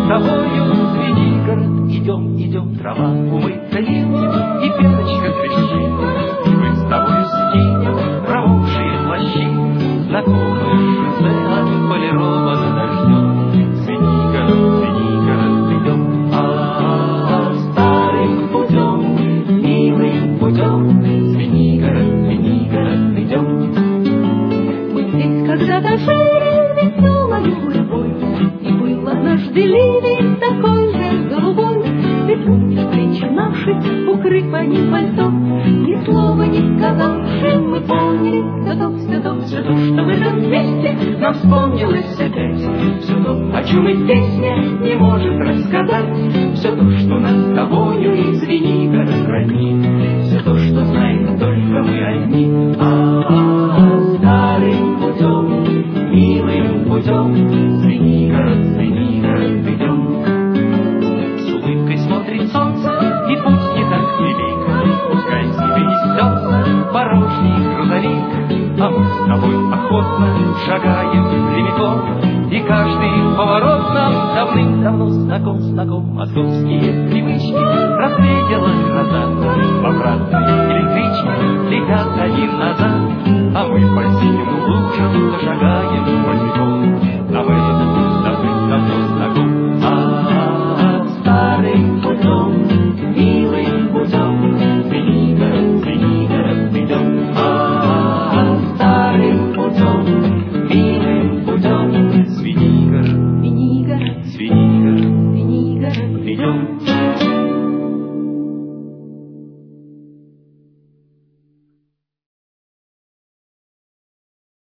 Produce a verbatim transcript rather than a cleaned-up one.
с тобою, Звенигород, идем, идем, трава умыта ливнем, и пеночка трещит. Мы с тобою скинем промокшие плащи, знакомое шоссе отполировано дождем. Звенигород, Звенигород, идем, а старым путем, милым путем, Звенигород, Звенигород, идем. Мы здесь когда-то жили веселою гурьбой, и было наш ливень такой же голубой. Ведь встречи наши, укрыв они пальто, ни слова не сказавши, мы помнили все то, все то, все то, что в этом месте нам вспомнилось опять. Все то, о чем и песня не может рассказать, все то, что нас с тобою из Звенигорода роднит, все то, что знаем только мы одни. А старым путем, милым путем, Звенигород, Звенигород идем. С улыбкой смотрит солнце, и путь не так велик, пускай себе несется порожний грузовик, а мы с тобой охотно шагаем прямиком, и каждый поворот нам давным-давно знаком, знаком. Московские привычки разглядела гроза, обратные электрички летят один назад, а мы по синему лужам зашагаем босиком, нам этот путь давным-давно знаком. А старым путем, милым путем, Звенигород, Звенигород идем. А старым путем, милым путем, Звенигород, Звенигород, Звенигород Звенигород, идем.